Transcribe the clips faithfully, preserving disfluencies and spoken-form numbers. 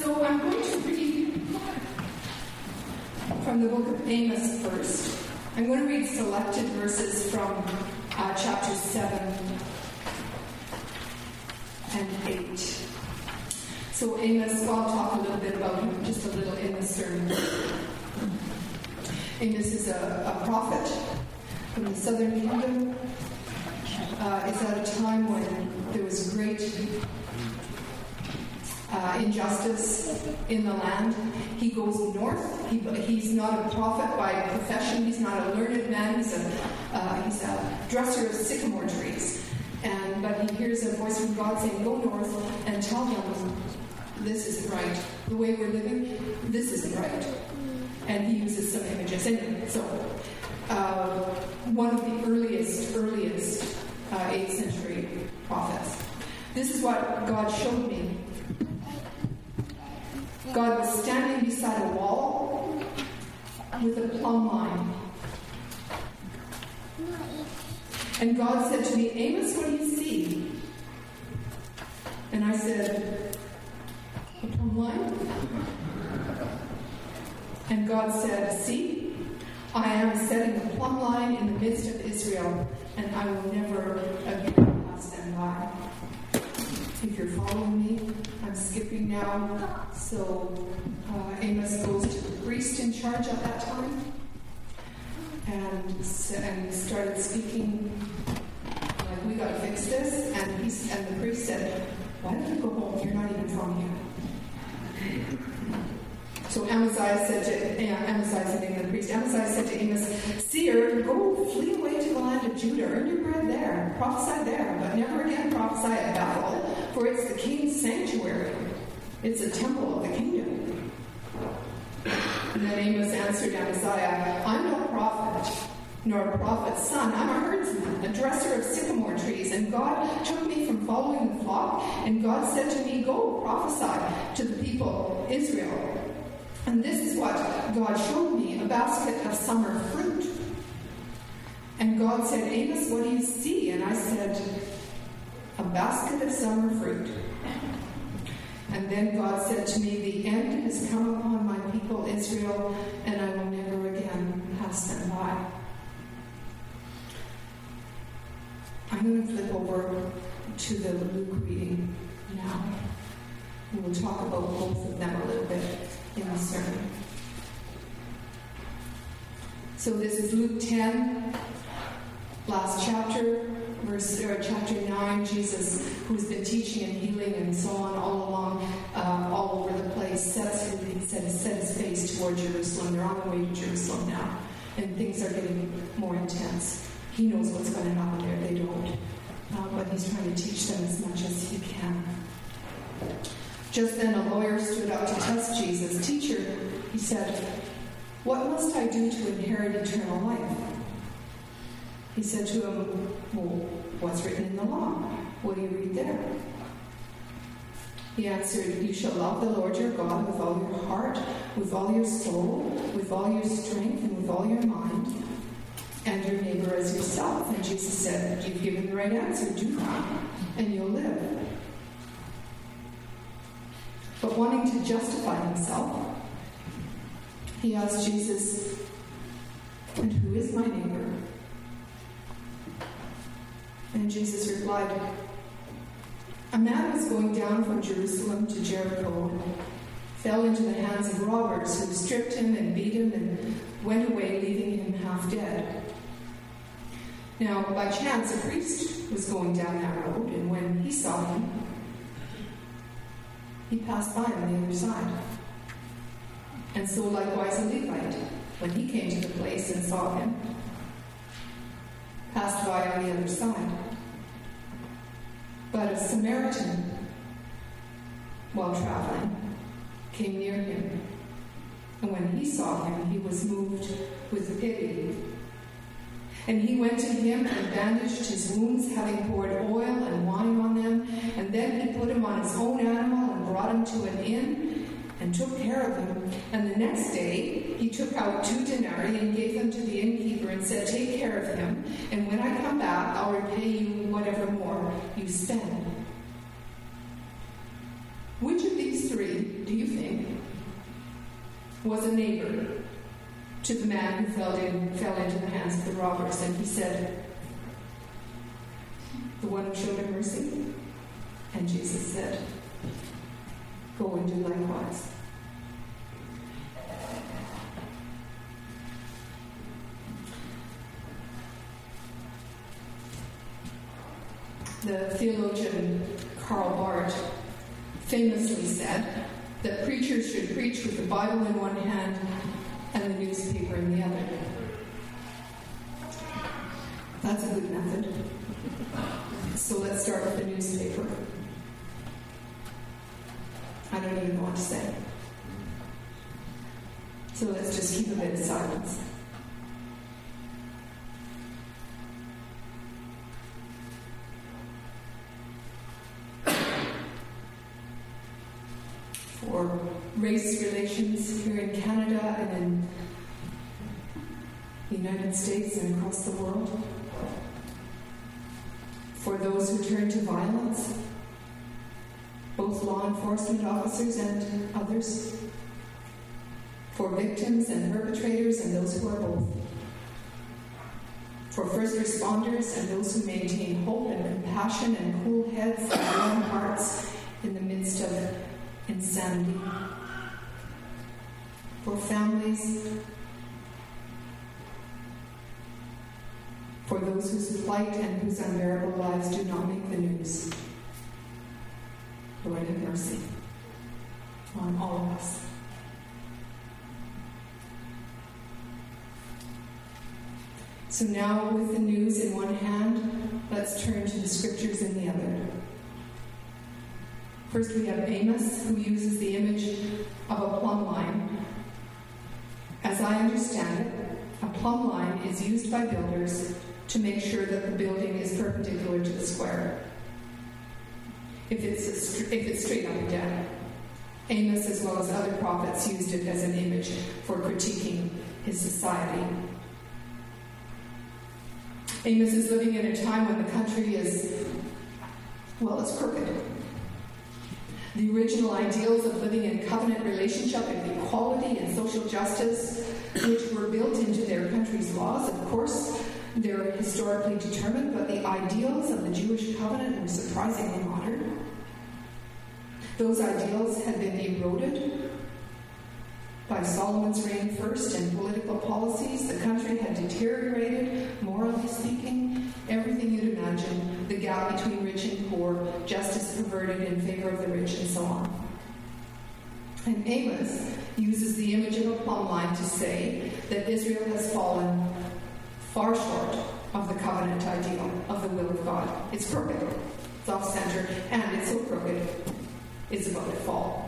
So I'm going to read from the book of Amos first. I'm going to read selected verses from uh, chapter seven and eight. So Amos, well, I'll talk a little bit about him, just a little in the sermon. Amos is a, a prophet from the southern kingdom. Uh, it's at a time when there was great uh, injustice in the land. He goes north. He, he's not a prophet by profession. He's not a learned man. He's a, uh, he's a dresser of sycamore trees. And but he hears a voice from God saying, "Go north and tell them this isn't right. The way we're living, this isn't right." And he uses some images. And so, uh, one of the earliest, earliest uh, eighth century prophets. This is what God showed me. God was standing beside a wall with a plumb line. And God said to me, "Amos, what do you see?" And I said, "A plumb line?" And God said, "See, I am setting a plumb line in the midst of Israel, and I will never again pass them by." If you're following me, I'm skipping now. So uh, Amos goes to the priest in charge at that time and, and started speaking like, "We got to fix this." And, he, and the priest said, "Why don't you go home? You're not even from here." So Amaziah said to uh, Amaziah, said to the priest, Amaziah said to Amos, "Seer, go flee away to the land of Judah, earn your bread there, prophesy there, but never again prophesy at Bethel, for it's the king's sanctuary. It's a temple of the kingdom." And then Amos answered Amaziah, "I'm no prophet, nor a prophet's son. I'm a herdsman, a dresser of sycamore trees, and God took me from following the flock, and God said to me, 'Go, prophesy to the people Israel.' And this is what God showed me, a basket of summer fruit." And God said, "Amos, what do you see?" And I said, "A basket of summer fruit." And then God said to me, "The end has come upon my people Israel, and I will never again pass them by." I'm going to flip over to the Luke reading now. And we'll talk about both of them a little bit in the sermon. So this is Luke ten, last chapter, verse or chapter nine. Jesus, who's been teaching and healing and so on all along, uh, all over the place, sets his, set, set his face toward Jerusalem. They're on the way to Jerusalem now, and things are getting more intense. He knows what's going to happen there. They don't, uh, but he's trying to teach them as much as he can. Just then a lawyer stood up to test Jesus. "Teacher," he said, "what must I do to inherit eternal life?" He said to him, "Well, what's written in the law? What do you read there?" He answered, "You shall love the Lord your God with all your heart, with all your soul, with all your strength, and with all your mind, and your neighbor as yourself." And Jesus said, "You've given the right answer. Do that, and you'll live." But wanting to justify himself, he asked Jesus, "And who is my neighbor?" And Jesus replied, "A man was going down from Jerusalem to Jericho and fell into the hands of robbers who stripped him and beat him and went away, leaving him half dead. Now, by chance, a priest was going down that road, and when he saw him, he passed by on the other side. And so likewise a Levite, when he came to the place and saw him, passed by on the other side. But a Samaritan, while traveling, came near him. And when he saw him, he was moved with pity. And he went to him and bandaged his wounds, having poured oil and wine on them. And then he put him on his own animal and brought him to an inn and took care of him. And the next day he took out two denarii and gave them to the innkeeper and said, "Take care of him, and when I come back, I'll repay you whatever more you spend." Which of these three, do you think, was a neighbor to the man who fell, in, fell into the hands of the robbers? And he said, the one who showed him mercy? And Jesus said, go and do likewise. The theologian Karl Barth famously said that preachers should preach with the Bible in one hand and the newspaper in the other. That's a good method. So let's start with the newspaper. I don't even know what to say. So let's just keep a bit of silence. For race relations here in Canada and in the United States and across the world. For those who turn to violence, both law enforcement officers and others. For victims and perpetrators and those who are both. For first responders and those who maintain hope and compassion and cool heads and warm hearts in the midst of insanity. For families, for those whose plight and whose unbearable lives do not make the news. Lord, have mercy on all of us. So now, with the news in one hand, let's turn to the scriptures in the other. First, we have Amos, who uses the image of a plumb line. As I understand it, a plumb line is used by builders to make sure that the building is perpendicular to the square. If it's, a, if it's straight up and down. Amos, as well as other prophets, used it as an image for critiquing his society. Amos is living in a time when the country is, well, it's crooked. The original ideals of living in covenant relationship and equality and social justice, which were built into their country's laws, of course, they're historically determined, but the ideals of the Jewish covenant were surprisingly modern. Those ideals had been eroded by Solomon's reign first and political policies. The country had deteriorated, morally speaking, everything you'd imagine, the gap between rich and poor, justice perverted in favor of the rich, and so on. And Amos uses the image of a plumb line to say that Israel has fallen far short of the covenant ideal of the will of God. It's crooked, it's off-center, and it's so crooked, it's about to fall.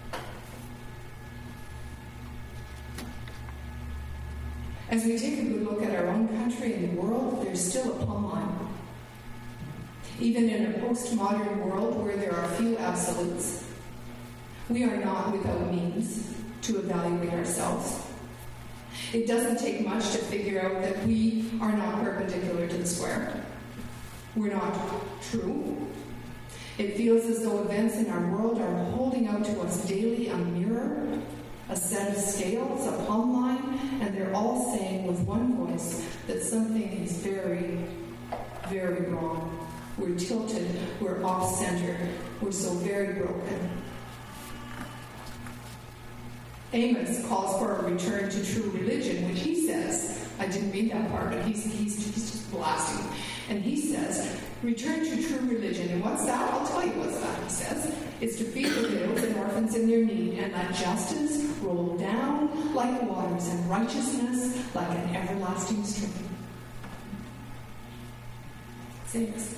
As we take a good look at our own country and the world, there's still a plumb line. Even in a postmodern world where there are few absolutes, we are not without means to evaluate ourselves. It doesn't take much to figure out that we are not perpendicular to the square. We're not true. It feels as though events in our world are holding out to us daily a mirror, a set of scales, a plumb line, and they're all saying with one voice that something is very, very wrong. We're tilted, we're off-center, we're so very broken. Amos calls for a return to true religion, which he says, I didn't read that part, but he's, he's, he's just blasting. And he says, return to true religion. And what's that? I'll tell you what's that, he says. It's to feed the widows and orphans in their need, and let justice roll down like waters, and righteousness like an everlasting stream. It's Amos.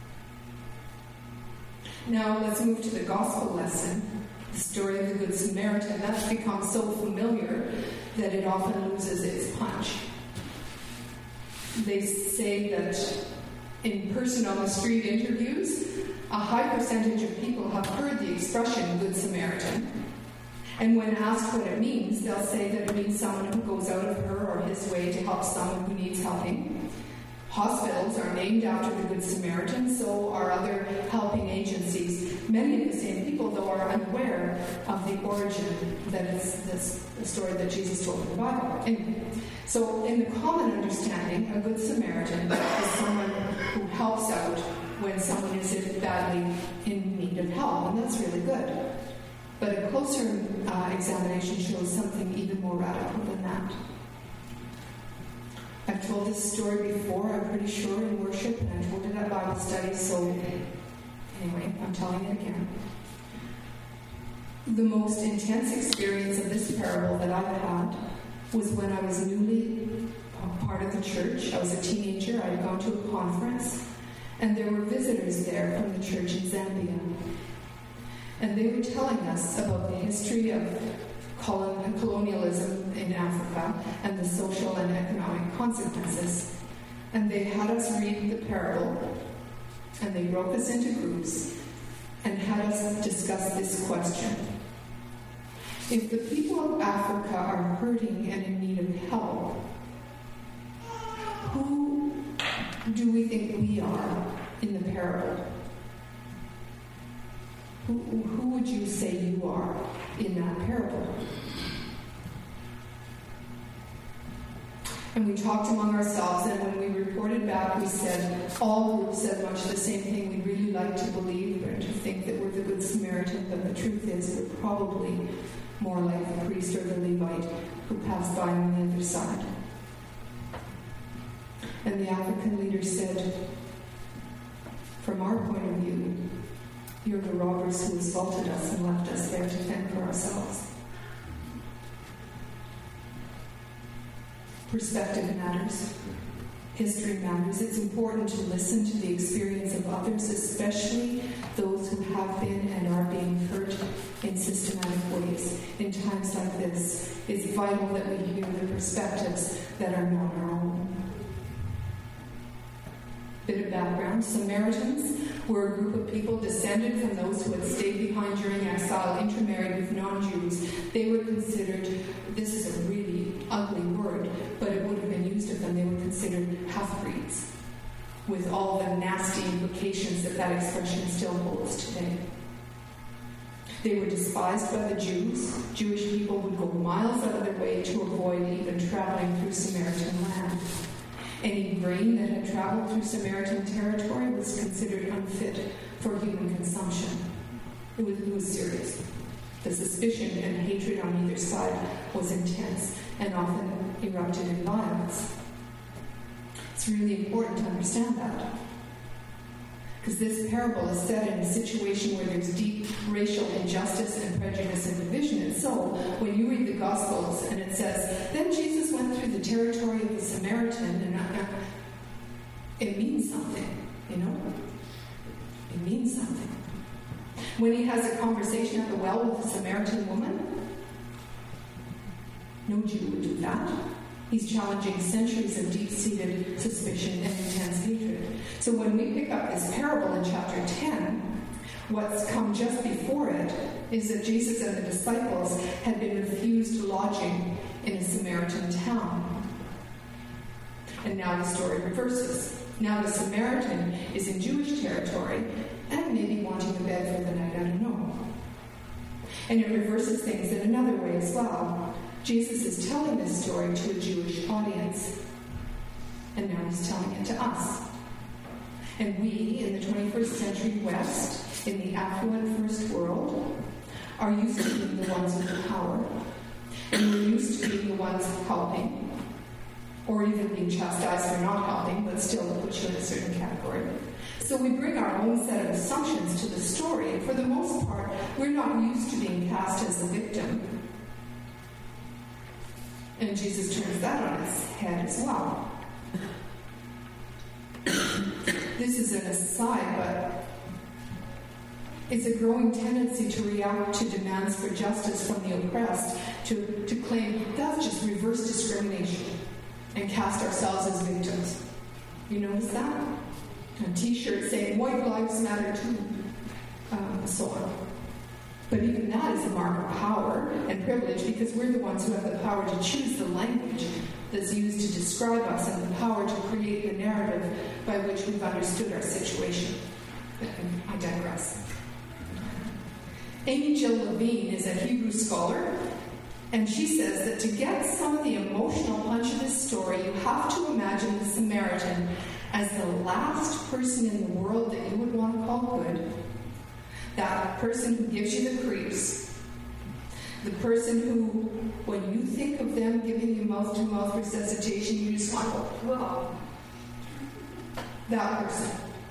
Now let's move to the gospel lesson. The story of the Good Samaritan. That's become so familiar that it often loses its punch. They say that in person on the street interviews, a high percentage of people have heard the expression Good Samaritan. And when asked what it means, they'll say that it means someone who goes out of her or his way to help someone who needs helping. Hospitals are named after the Good Samaritan, so are other helping agencies Many of the same people, though, are unaware of the origin that is this the story that Jesus told in the Bible. Anyway, so in the common understanding, a good Samaritan is someone who helps out when someone is badly in need of help, and that's really good. But a closer uh, examination shows something even more radical than that. I've told this story before, I'm pretty sure, in worship, and I told it at Bible study, so anyway, I'm telling it again. The most intense experience of this parable that I've had was when I was newly part of the church. I was a teenager, I had gone to a conference, and there were visitors there from the church in Zambia. And they were telling us about the history of colonialism in Africa and the social and economic consequences. And they had us read the parable, and they broke us into groups and had us discuss this question. If the people of Africa are hurting and in need of help, who do we think we are in the parable? Who, who would you say you are in that parable? And we talked among ourselves, and when we reported back, we said, all groups said much the same thing. We'd really like to believe or to think that we're the Good Samaritan, but the truth is we're probably more like the priest or the Levite who passed by on the other side. And the African leader said, from our point of view, you're the robbers who assaulted us and left us there to fend for ourselves. Perspective matters. History matters. It's important to listen to the experience of others, especially those who have been and are being hurt in systematic ways. In times like this, it's vital that we hear the perspectives that are not our own. Bit of background. Samaritans were a group of people descended from those who had stayed behind during exile, intermarried with non-Jews. They were considered, this is a really ugly word, but it would have been used of them, they were considered half-breeds, with all the nasty implications that that expression still holds today. They were despised by the Jews. Jewish people would go miles out of their way to avoid even traveling through Samaritan land. Any grain that had traveled through Samaritan territory was considered unfit for human consumption. It was, it was serious. The suspicion and hatred on either side was intense and often erupted in violence. It's really important to understand that. Because this parable is set in a situation where there's deep racial injustice and prejudice and division. And so, when you read the Gospels and it says, then Jesus went through the territory of the Samaritan, and uh, it means something, you know? It means something. When he has a conversation at the well with the Samaritan woman, no Jew would do that. He's challenging centuries of deep-seated suspicion and intense hatred. So when we pick up this parable in chapter ten, what's come just before it is that Jesus and the disciples had been refused lodging in a Samaritan town. And now the story reverses. Now the Samaritan is in Jewish territory and maybe wanting a bed for the night, I don't know. And it reverses things in another way as well. Jesus is telling this story to a Jewish audience, and now he's telling it to us. And we, in the twenty-first century West, in the affluent first world, are used to being the ones with the power, and we're used to being the ones helping, or even being chastised for not helping, but still put you in a certain category. So we bring our own set of assumptions to the story, and for the most part, we're not used to being cast as a victim. And Jesus turns that on its head as well. This is an aside, but it's a growing tendency to react to demands for justice from the oppressed, to, to claim that's just reverse discrimination and cast ourselves as victims. You notice that? A t-shirt saying, white lives matter too, um, so on. But even that is a mark of power and privilege, because we're the ones who have the power to choose the language that's used to describe us and the power to create the narrative by which we've understood our situation. I digress. Amy Jill Levine is a Hebrew scholar, and she says that to get some of the emotional punch of this story, you have to imagine the Samaritan as the last person in the world that you would want to call good. That person who gives you the creeps. The person who, when you think of them giving you mouth-to-mouth resuscitation, you just want to go, whoa. That person.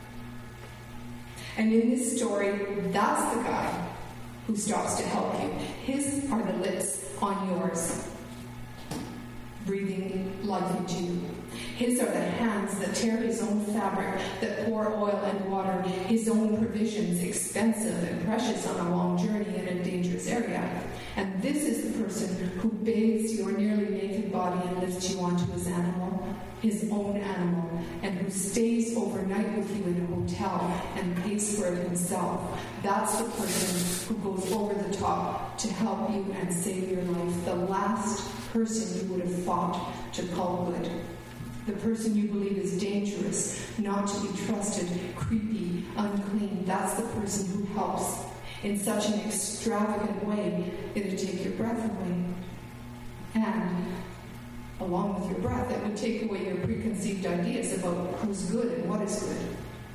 And in this story, that's the guy who stops to help you. His are the lips on yours, breathing life into you. His are the hands that tear his own fabric, that pour oil and water, his own provisions, expensive and precious on a long journey in a dangerous area. And this is the person who bathes your nearly naked body and lifts you onto his animal, his own animal, and who stays overnight with you in a hotel and pays for it himself. That's the person who goes over the top to help you and save your life. The last person you would have thought to call good. The person you believe is dangerous, not to be trusted, creepy, unclean. That's the person who helps in such an extravagant way it'd take your breath away. And along with your breath, it would take away your preconceived ideas about who's good and what is good.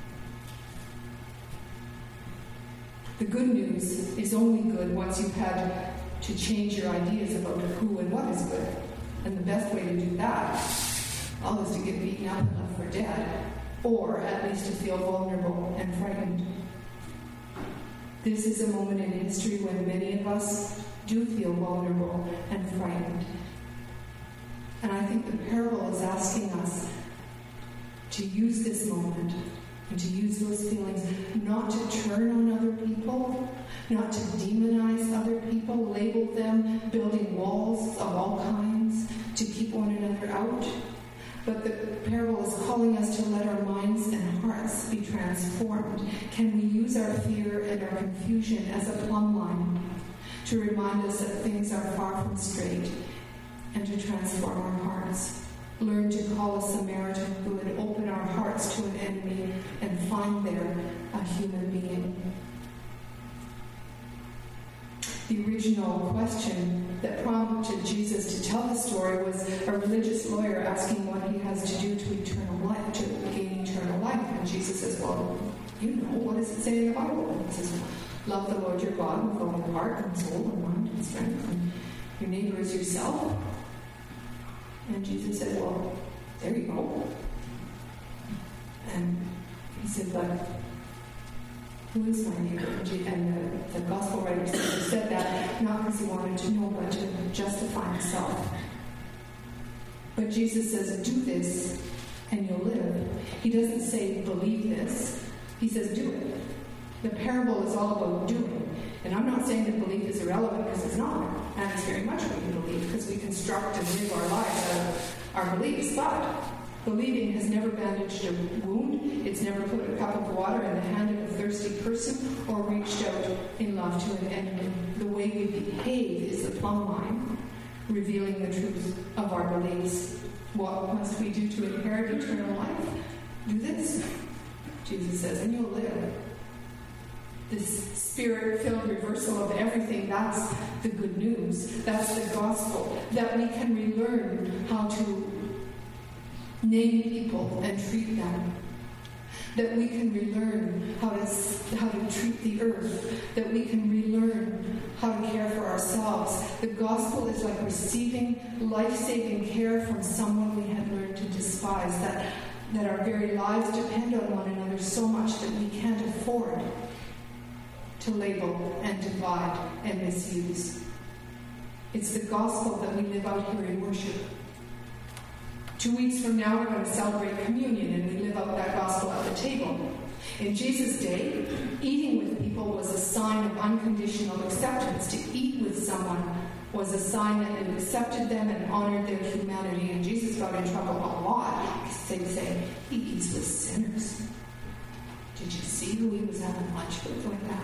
The good news is only good once you've had to change your ideas about who and what is good. And the best way to do that, well, is to get beaten up and left for dead, or at least to feel vulnerable and frightened. This is a moment in history when many of us do feel vulnerable and frightened. And I think the parable is asking us to use this moment and to use those feelings not to turn on other people, not to demonize other people, label them, building walls of all kinds to keep one another out. But the parable is calling us to let our minds and hearts be transformed. Can we use our fear and our confusion as a plumb line to remind us that things are far from straight and to transform our hearts? Learn to call a Samaritan good, open our hearts to an enemy, and find there a human being. The original question that prompted Jesus to tell the story was a religious lawyer asking what he has to do to eternal life, to gain eternal life. And Jesus says, well, you know, what does it say in the Bible? And he says, love the Lord your God with all your heart and soul and mind and strength, and your neighbor is yourself. And Jesus said, well, there you go. And he said, but who is my neighbor? And the, the gospel writer said that not because he wanted to know, but to justify himself. But Jesus says, do this and you'll live. He doesn't say, believe this. He says, do it. The parable is all about doing. And I'm not saying that belief is irrelevant, because it's not. And it's very much what you believe, because we construct and live our lives out of our beliefs. But believing has never bandaged a wound. It's never put a cup of water in the hand of a thirsty person or reached out in love to an enemy. The way we behave is the plumb line, revealing the truth of our beliefs. What must we do to inherit eternal life? Do this, Jesus says, and you'll live. This spirit-filled reversal of everything, that's the good news. That's the gospel. That we can relearn how to name people and treat them. That we can relearn how to, how to treat the earth. That we can relearn how to care for ourselves. The gospel is like receiving life-saving care from someone we had learned to despise. That, that our very lives depend on one another so much that we can't afford to label and divide and misuse. It's the gospel that we live out here in worship. Two weeks from now, we're going to celebrate communion, and we live out that gospel at the table. In Jesus' day, eating with people was a sign of unconditional acceptance. To eat with someone was a sign that you accepted them and honored their humanity. And Jesus got in trouble a lot because they'd say, he eats with sinners. Did you see who he was having lunch with like that?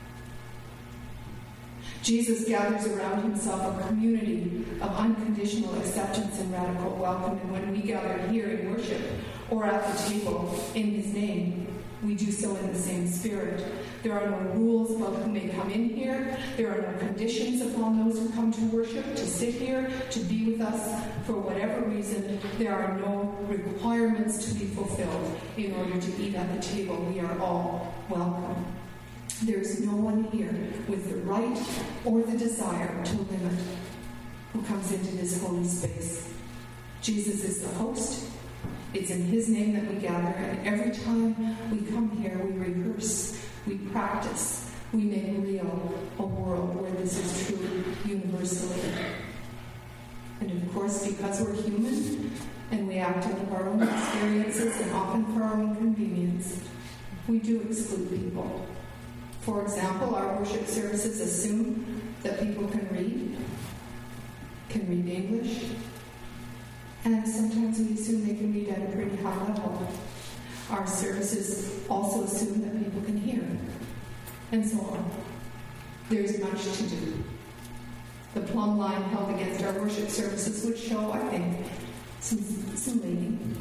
Jesus gathers around himself a community of unconditional acceptance and radical welcome. And when we gather here in worship or at the table in his name, we do so in the same spirit. There are no rules about who may come in here. There are no conditions upon those who come to worship, to sit here, to be with us for whatever reason. There are no requirements to be fulfilled in order to eat at the table. We are all welcome. There's no one here with the right or the desire to limit who comes into this holy space. Jesus is the host. It's in his name that we gather, and every time we come here, we rehearse, we practice, we make real a world where this is true universally. And of course, because we're human, and we act out of our own experiences, and often for our own convenience, we do exclude people. For example, our worship services assume that people can read, can read English, and sometimes we assume they can read at a pretty high level. Our services also assume that people can hear, and so on. There's much to do. The plumb line held against our worship services would show, I think, some, some leaning.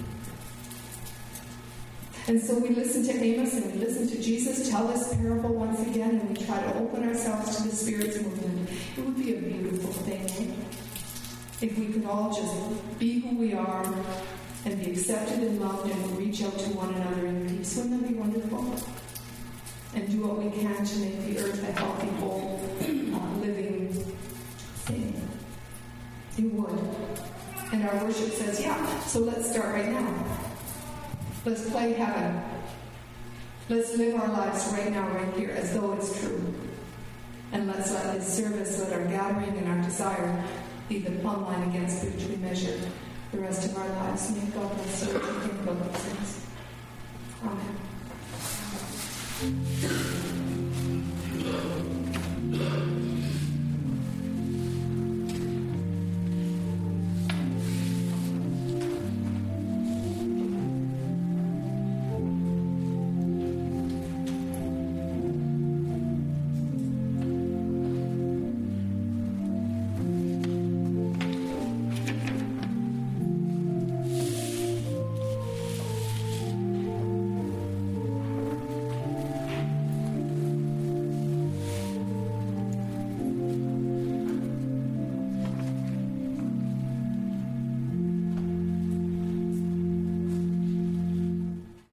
And so we listen to Amos and we listen to Jesus tell this parable once again, and we try to open ourselves to the Spirit's movement. It would be a beautiful thing if we could all just be who we are and be accepted and loved and reach out to one another in peace. Wouldn't that be wonderful? And do what we can to make the earth a healthy, whole, uh, living thing. It would. And our worship says, yeah, so let's start right now. Let's play heaven. Let's live our lives right now, right here, as though it's true. And let's let this service, let our gathering and our desire be the plumb line against which we measure the rest of our lives. May God bless you as you think about these things. Amen.